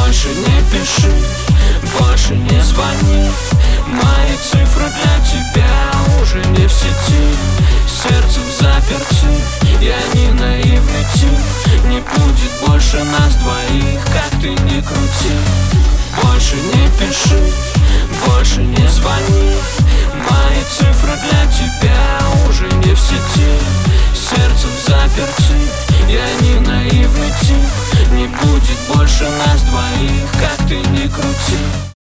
Больше не пиши, больше не звони. Мои цифры для тебя уже не в сети. Сердце в заперти, я не наивный тип. Не будет больше нас двоих, как ты ни крути. Больше не пиши, больше не звони. Мои цифры для тебя уже не в сети. Сердце в заперти, я не наивный тип. Не будет больше нас двоих, как ты ни крути.